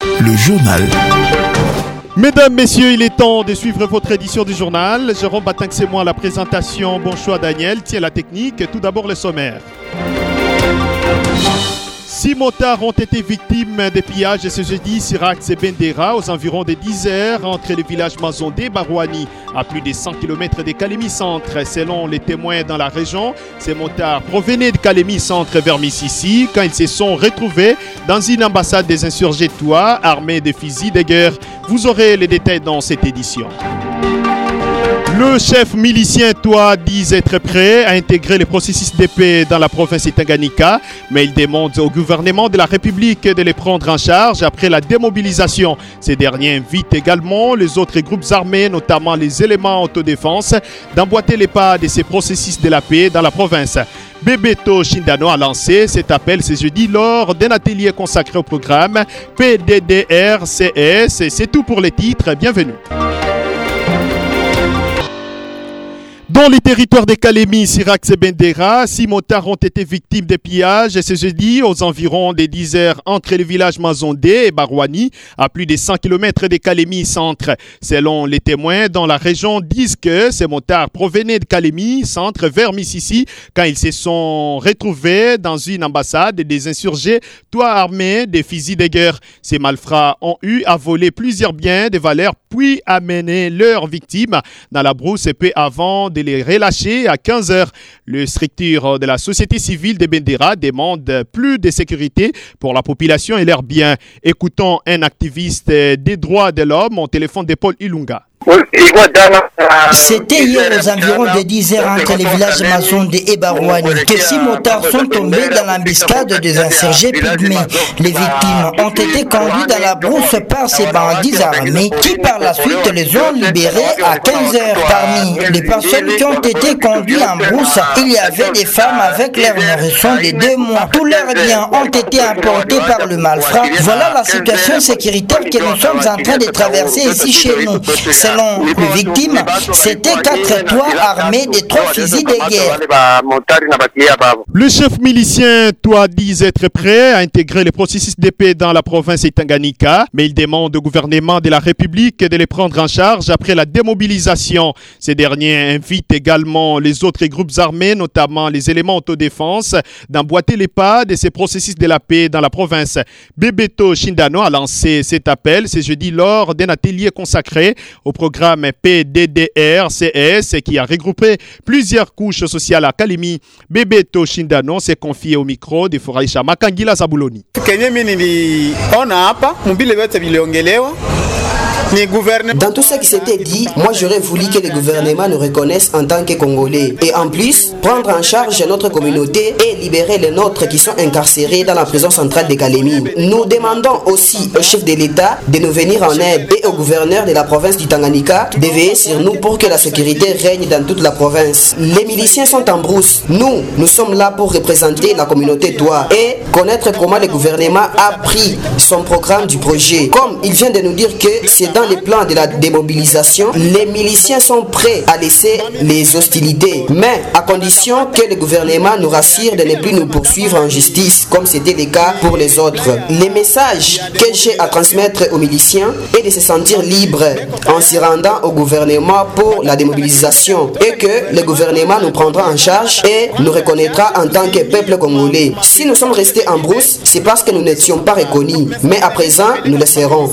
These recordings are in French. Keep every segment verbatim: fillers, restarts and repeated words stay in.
le journal. Mesdames, Messieurs, il est temps de suivre votre édition du journal. Jérôme Batinck, c'est moi, la présentation. Bon choix, Daniel. Tiens la technique. Tout d'abord, le sommaire. Six motards ont été victimes des pillages ce jeudi Sirax et Bendera aux environs de dix heures entre les villages Mazondé et Barouani à plus de cent kilomètres de Kalemi Centre. Selon les témoins dans la région, ces motards provenaient de Kalemi Centre vers Mississi quand ils se sont retrouvés dans une ambassade des insurgés Toua armés de fusils de guerre. Vous aurez les détails dans cette édition. Le chef milicien Toua dit être prêt à intégrer le processus de paix dans la province de Tanganyika, mais il demande au gouvernement de la République de les prendre en charge après la démobilisation. Ces derniers invitent également les autres groupes armés, notamment les éléments autodéfense, d'emboîter les pas de ces processus de la paix dans la province. Bebeto Shindano a lancé cet appel ce jeudi lors d'un atelier consacré au programme P D D R C S. C'est tout pour les titres. Bienvenue. Dans les territoires de Kalemi, Sirax et Bendera, six motards ont été victimes de pillages ce jeudi aux environs des dix heures entre les villages Mazondé et Barouani, à plus de cent kilomètres de Kalemi Centre. Selon les témoins dans la région, disent que ces motards provenaient de Kalemi Centre vers Mississi quand ils se sont retrouvés dans une ambassade des insurgés, Toua armés des fusils de guerre. Ces malfrats ont eu à voler plusieurs biens de valeur puis amener leurs victimes dans la brousse peu avant de les relâcher à quinze heures. Le structure de la société civile de Bendera demande plus de sécurité pour la population et leurs biens. Écoutons un activiste des droits de l'homme au téléphone de Paul Ilunga. C'était hier aux environs de dix heures entre les villages Mazondé et Barouani que six motards sont tombés dans l'embuscade des insurgés pygmées. Les victimes ont été conduites dans la brousse par ces bandits armés qui par la suite les ont libérés à quinze heures. Parmi les personnes qui ont été conduites en brousse, il y avait des femmes avec leurs nourrissons de deux mois. Tous leurs biens ont été emportés par le malfrat. Voilà la situation sécuritaire que nous sommes en train de traverser ici chez nous. Selon les victimes, c'était quatre toits armés de trois fusils de guerre. Le chef milicien Toua dit être prêt à intégrer le processus de paix dans la province de Tanganyika, mais il demande au gouvernement de la République de les prendre en charge après la démobilisation. Ces derniers invitent également les autres groupes armés, notamment les éléments autodéfense, d'emboîter les pas de ces processus de la paix dans la province. Bebeto Shindano a lancé cet appel ce jeudi lors d'un atelier consacré au programme P D D R C S qui a regroupé plusieurs couches sociales à Kalemi. Bebeto Shindano s'est confié au micro de Furahisha Makangila Zabuloni. Dans tout ce qui s'était dit, moi j'aurais voulu que le gouvernement nous reconnaisse en tant que Congolais et en plus prendre en charge notre communauté et libérer les nôtres qui sont incarcérés dans la prison centrale de Kalemi. Nous demandons aussi au chef de l'État de nous venir en aide et au gouverneur de la province du Tanganyika de veiller sur nous pour que la sécurité règne dans toute la province. Les miliciens sont en brousse. Nous, nous sommes là pour représenter la communauté Toua et connaître comment le gouvernement a pris son programme du projet. Comme il vient de nous dire que c'est dans les plans de la démobilisation, les miliciens sont prêts à laisser les hostilités, mais à condition que le gouvernement nous rassure de ne plus nous poursuivre en justice, comme c'était le cas pour les autres. Les messages que j'ai à transmettre aux miliciens est de se sentir libres en s'y rendant au gouvernement pour la démobilisation et que le gouvernement nous prendra en charge et nous reconnaîtra en tant que peuple congolais. Si nous sommes restés en brousse, c'est parce que nous n'étions pas reconnus, mais à présent, nous le serons.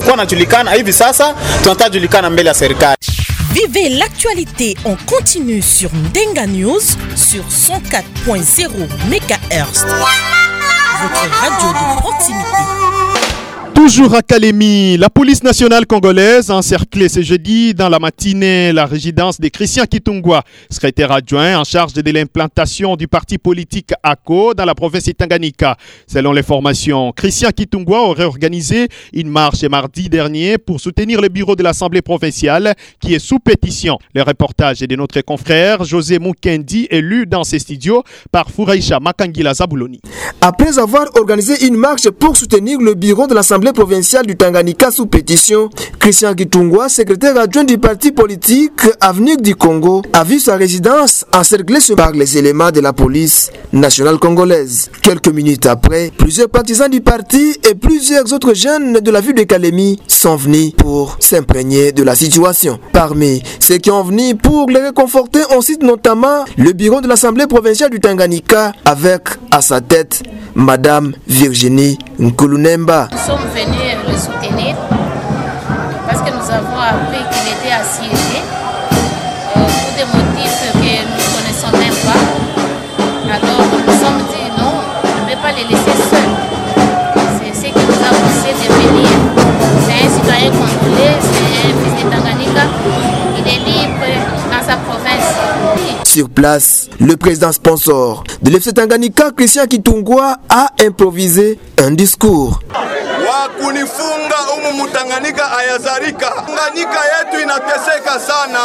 Vivez l'actualité en continu sur Ndenga News sur cent quatre point zéro mégahertz. Votre radio de proximité. Toujours à Kalemi, la police nationale congolaise a encerclé ce jeudi dans la matinée la résidence de Christian Kitungwa, secrétaire adjoint en charge de l'implantation du parti politique A C O dans la province de Tanganyika. Selon les formations, Christian Kitungwa aurait organisé une marche mardi dernier pour soutenir le bureau de l'Assemblée provinciale qui est sous pétition. Le reportage est de notre confrère José Mukendi, élu dans ses studios par Furahisha Makangila Zabuloni. Après avoir organisé une marche pour soutenir le bureau de l'Assemblée l'Assemblée provinciale du Tanganyika sous pétition, Christian Kitungwa, secrétaire adjoint du parti politique Avenir du Congo, a vu sa résidence encerclée par les éléments de la police nationale congolaise. Quelques minutes après, plusieurs partisans du parti et plusieurs autres jeunes de la ville de Kalemi sont venus pour s'imprégner de la situation. Parmi ceux qui ont venu pour les réconforter, on cite notamment le bureau de l'Assemblée provinciale du Tanganyika avec à sa tête Madame Virginie Nkulunemba. Nous sommes venus le soutenir parce que nous avons appris qu'il était assiégé euh, pour des motifs que nous ne connaissons même pas. Alors nous nous sommes dit non, on ne peut pas les laisser seuls. C'est ce qui nous a poussé de venir. C'est un citoyen congolais, c'est un fils de Tanganyika. Il est libre dans sa province. Sur place, le président sponsor de l'F C Tanganyika, Christian Kitungwa, a improvisé un discours. Wakunifunga umu mutanganyika ayazarika. Tanganyika yetu inateseka sana.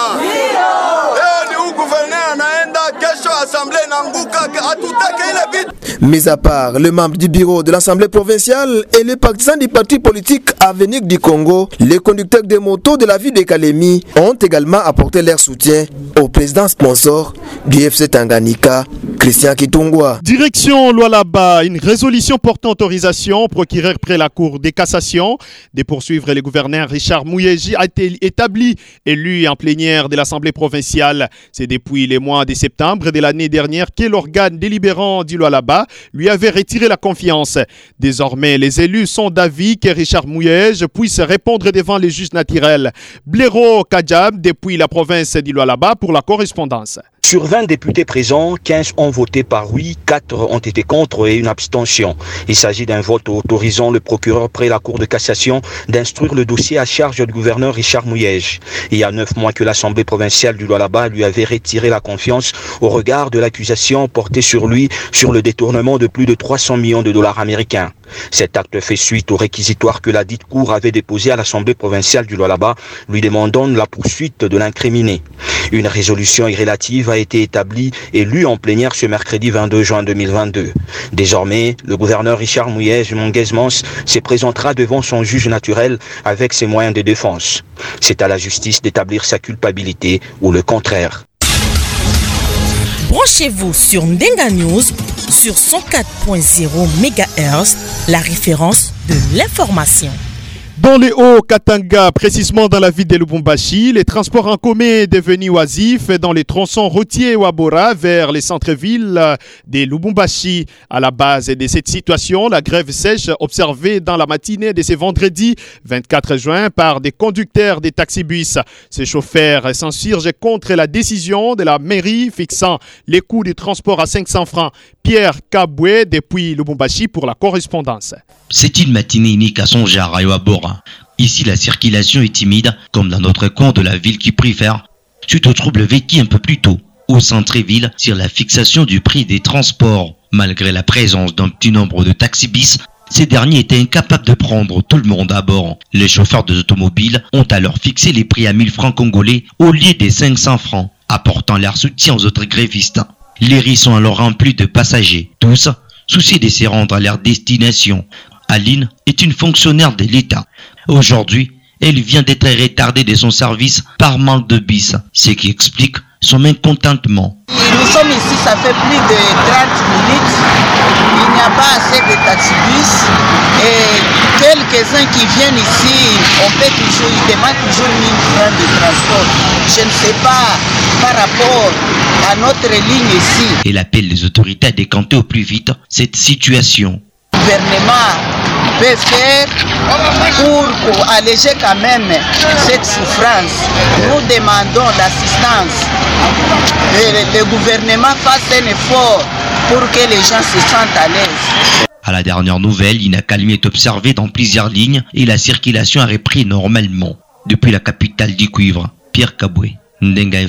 Leo ni huku gouverneur anaenda, kesho assemblée nanguka, atutake ile vitu. Mis à part le membre du bureau de l'Assemblée provinciale et les partisans du parti politique Avenir du Congo, les conducteurs des motos de la ville de Kalemi ont également apporté leur soutien au président sponsor du F C Tanganyika, Christian Kitungwa. Direction Lualaba, une résolution portant autorisation au procureur près la Cour des cassations de poursuivre le gouverneur Richard Mouyeji a été établi, élu en plénière de l'Assemblée provinciale. C'est depuis les mois de septembre de l'année dernière que l'organe délibérant du Lualaba lui avait retiré la confiance. Désormais, les élus sont d'avis que Richard Mouyeji puisse répondre devant les juges naturels. Blaireau Kadjab, depuis la province du Lualaba, pour la correspondance. Sur vingt députés présents, quinze ont voté par oui, quatre ont été contre et une abstention. Il s'agit d'un vote autorisant le procureur près la Cour de cassation d'instruire le dossier à charge du gouverneur Richard Mouyeji. Il y a neuf mois que l'Assemblée provinciale du Lualaba lui avait retiré la confiance au regard de l'accusation portée sur lui sur le détournement de plus de trois cents millions de dollars américains. Cet acte fait suite au réquisitoire que la dite Cour avait déposé à l'Assemblée provinciale du Lualaba, lui demandant la poursuite de l'incriminé. Une résolution irrélative a été établie et lue en plénière ce mercredi vingt-deux juin deux mille vingt-deux. Désormais, le gouverneur Richard Mouyeji Monguez-Mons se présentera devant son juge naturel avec ses moyens de défense. C'est à la justice d'établir sa culpabilité ou le contraire. Branchez-vous sur Ndenga News sur cent quatre point zéro mégahertz, la référence de l'information. Dans les Hauts-Katanga, précisément dans la ville de Lubumbashi, les transports en commun devenus oisifs dans les tronçons routiers Wabora vers les centres-villes de Lubumbashi. À la base de cette situation, la grève sèche observée dans la matinée de ce vendredi vingt-quatre juin par des conducteurs des taxibus. Ces chauffeurs s'insurgent contre la décision de la mairie fixant les coûts du transport à cinq cents francs. Pierre Kaboué depuis Lubumbashi pour la correspondance. C'est une matinée unique à Sonjar à Wabora. Ici, la circulation est timide, comme dans notre coin de la ville qui préfère, suite au trouble vécu un peu plus tôt au centre-ville sur la fixation du prix des transports. Malgré la présence d'un petit nombre de taxibus, ces derniers étaient incapables de prendre tout le monde à bord. Les chauffeurs des automobiles ont alors fixé les prix à mille francs congolais au lieu des cinq cents francs, apportant leur soutien aux autres grévistes. Les rues sont alors remplies de passagers, tous souciés de se rendre à leur destination. Aline est une fonctionnaire de l'État. Aujourd'hui, elle vient d'être retardée de son service par manque de bus, ce qui explique son mécontentement. Nous sommes ici, ça fait plus de trente minutes. Il n'y a pas assez de taxibus. Et quelques-uns qui viennent ici, on peut toujours, ils demandent toujours mille francs de transport. Je ne sais pas par rapport à notre ligne ici. Elle appelle les autorités à décanter au plus vite cette situation. Le gouvernement peut faire pour, pour alléger quand même cette souffrance. Nous demandons l'assistance. Le, le gouvernement fasse un effort pour que les gens se sentent à l'aise. À la dernière nouvelle, une accalmie est observée dans plusieurs lignes et la circulation a repris normalement. Depuis la capitale du cuivre, Pierre Kaboué, Ndenga F M.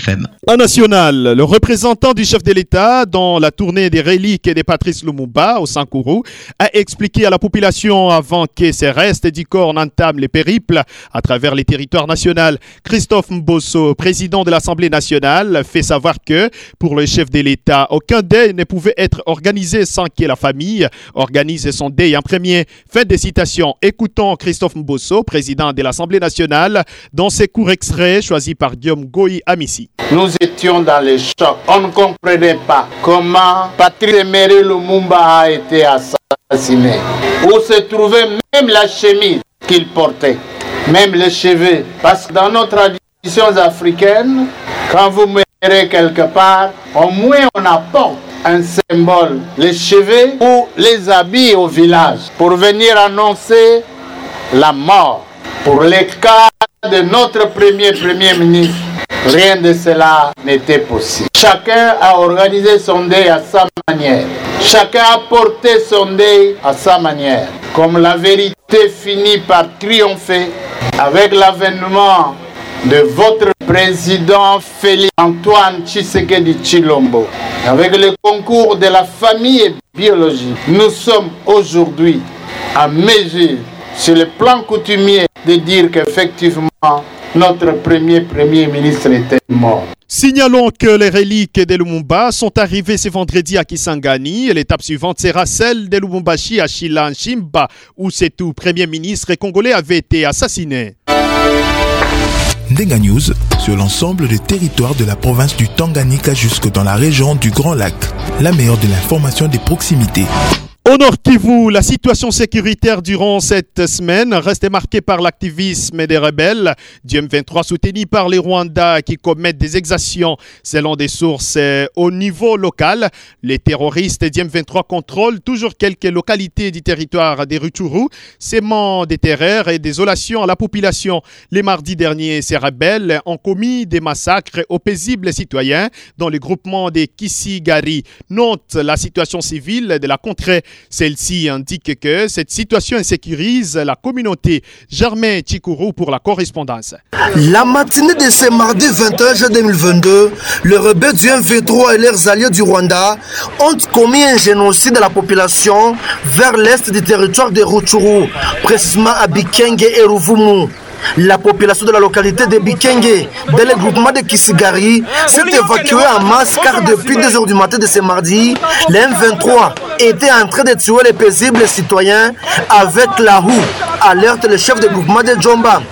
En national, le représentant du chef de l'État dans la tournée des reliques et des Patrice Lumumba au Sankuru a expliqué à la population avant que ces restes du corps n'entament les périples à travers les territoires nationaux. Christophe Mbosso, président de l'Assemblée nationale, fait savoir que pour le chef de l'État, aucun deuil ne pouvait être organisé sans que la famille organise son deuil en premier. Fin de citation. Écoutons Christophe Mbosso, président de l'Assemblée nationale, dans ses courts extraits choisis par Guillaume Goyi Amissi. Nous étions dans les chocs. On ne comprenait pas comment Patrice Emery Lumumba a été assassiné. Où se trouvait même la chemise qu'il portait, même les cheveux. Parce que dans nos traditions africaines, quand vous mourrez quelque part, au moins on apporte un symbole, les cheveux ou les habits au village, pour venir annoncer la mort. Pour les cas de notre premier Premier ministre, rien de cela n'était possible. Chacun a organisé son deuil à sa manière. Chacun a porté son deuil à sa manière. Comme la vérité finit par triompher avec l'avènement de votre président Félix Antoine Tshisekedi Tshilombo, avec le concours de la famille biologique, nous sommes aujourd'hui à mesure, sur le plan coutumier, de dire qu'effectivement, notre premier Premier ministre était mort. Signalons que les reliques de Lumumba sont arrivées ce vendredi à Kisangani et l'étape suivante sera celle de Lubumbashi à Shilanshimba où Setou, Premier ministre congolais, avait été assassiné. Ndenga News sur l'ensemble des territoires de la province du Tanganyika jusque dans la région du Grand Lac. La meilleure de l'information des proximités. Au Nord Kivu, la situation sécuritaire durant cette semaine reste marquée par l'activisme des rebelles du M vingt-trois soutenus par les Rwandais qui commettent des exactions. Selon des sources au niveau local, les terroristes du M vingt-trois contrôlent toujours quelques localités du territoire des Rutshuru, sémant des terreurs et désolation à la population. Les mardis derniers, ces rebelles ont commis des massacres aux paisibles citoyens dans le groupement des Kisigari. Note la situation civile de la contrée. Celle-ci indique que cette situation insécurise la communauté. Germain Chikuru pour la correspondance. La matinée de ce mardi vingt et un juin deux mille vingt-deux, les rebelles du M vingt-trois et leurs alliés du Rwanda ont commis un génocide à la population vers l'est du territoire de Rutshuru, précisément à Bikenge et Ruvumu. La population de la localité de Bikenge, dans le groupement de Kisigari, s'est évacuée en masse car depuis deux heures du matin de ce mardi, le M vingt-trois était en train de tuer les paisibles citoyens avec la roue, alerte le chef de groupement de Djomba.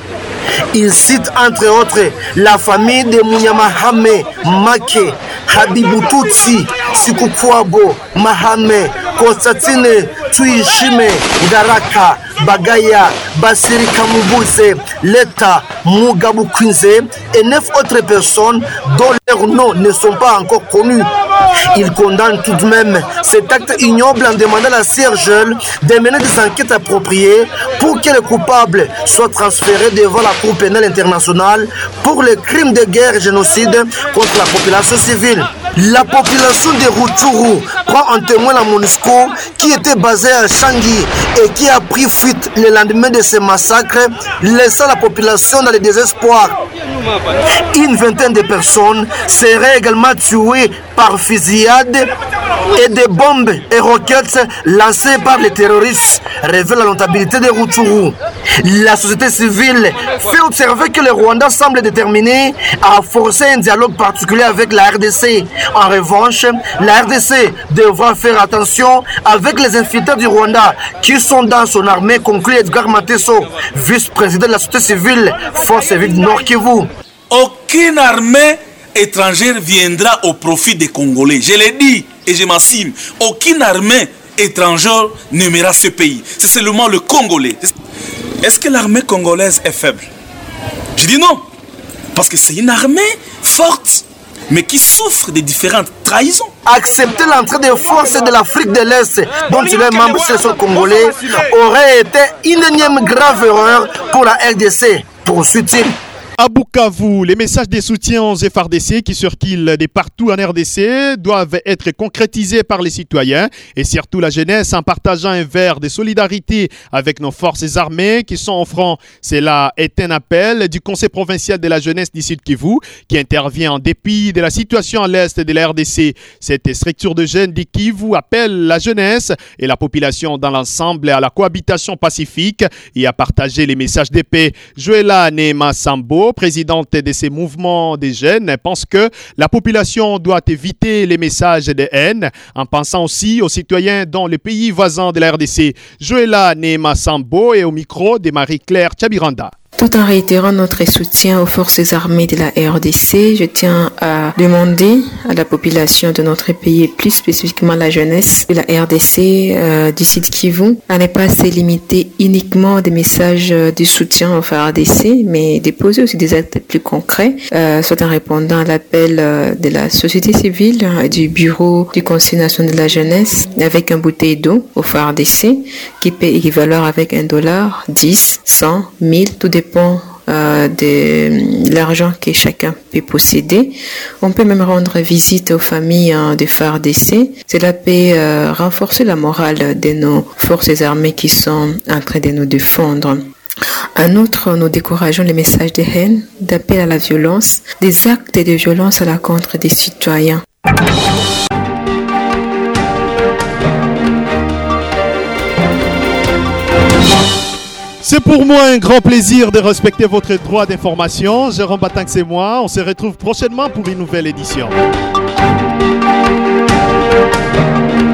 Il cite entre autres la famille de Munyamahame, Make, Habibututsi, Sikukwabo, Mahame, Konstantine, Tuishime, Ndaraka, Bagaya, Basiri Kamubuse, Leta, Mugabu Kwinze et neuf autres personnes dont leurs noms ne sont pas encore connus. Il condamne tout de même cet acte ignoble en demandant à la C R G L de mener des enquêtes appropriées pour que les coupables soient transférés devant la Cour pénale internationale pour les crimes de guerre et génocide contre la population civile. La population de Rutshuru prend en témoin la MONUSCO qui était basée à Changi et qui a pris fuite le lendemain de ce massacre, laissant la population dans le désespoir. Une vingtaine de personnes seraient également tuées par fusillade et des bombes et roquettes lancées par les terroristes, révèle la notabilité de Rutshuru. La société civile fait observer que le Rwanda semble déterminé à forcer un dialogue particulier avec la R D C. En revanche, la R D C devra faire attention avec les infiltrés du Rwanda qui sont dans son armée, conclut Edgar Mateso, vice-président de la société civile, force vive du Nord Kivu. Aucune armée étrangère viendra au profit des Congolais. Je l'ai dit et je m'assume. Aucune armée étrangère n'aimera ce pays. C'est seulement le Congolais. Est-ce que l'armée congolaise est faible? Je dis non. Parce que c'est une armée forte, mais qui souffre de différentes trahisons. Accepter l'entrée des forces de l'Afrique de l'Est, dont il est membre de ce Congolais, aurait été une énième grave erreur pour la R D C, poursuit-il. À Bukavu, les messages de soutien aux F R D C qui circulent de partout en R D C doivent être concrétisés par les citoyens et surtout la jeunesse en partageant un verre de solidarité avec nos forces armées qui sont en front. Cela est un appel du Conseil provincial de la jeunesse du Sud Kivu qui intervient en dépit de la situation à l'est de la R D C. Cette structure de jeunes du Kivu appelle la jeunesse et la population dans l'ensemble à la cohabitation pacifique et à partager les messages de paix. Joëlla Nema Sambo, présidente de ces mouvements des jeunes, pense que la population doit éviter les messages de haine en pensant aussi aux citoyens dans les pays voisins de la R D C. Joëlla Nema Sambo est au micro de Marie-Claire Tchabiranda. Tout en réitérant notre soutien aux forces armées de la R D C, je tiens à demander à la population de notre pays et plus spécifiquement la jeunesse de la R D C euh, du Sud Kivu à ne pas se limiter uniquement des messages de soutien aux R D C, mais de poser aussi des actes plus concrets, euh, soit en répondant à l'appel euh, de la société civile et du bureau du Conseil national de la jeunesse avec un bouteille d'eau au R D C qui peut équivaloir avec un dollar, dix, cent, mille, tout dépend Euh, de l'argent que chacun peut posséder. On peut même rendre visite aux familles hein, des F R D C. Cela peut euh, renforcer la morale de nos forces armées qui sont en train de nous défendre. En outre, nous décourageons les messages de haine, d'appel à la violence, des actes de violence à l'encontre des citoyens. C'est pour moi un grand plaisir de respecter votre droit d'information. Jérôme Batank, c'est moi. On se retrouve prochainement pour une nouvelle édition.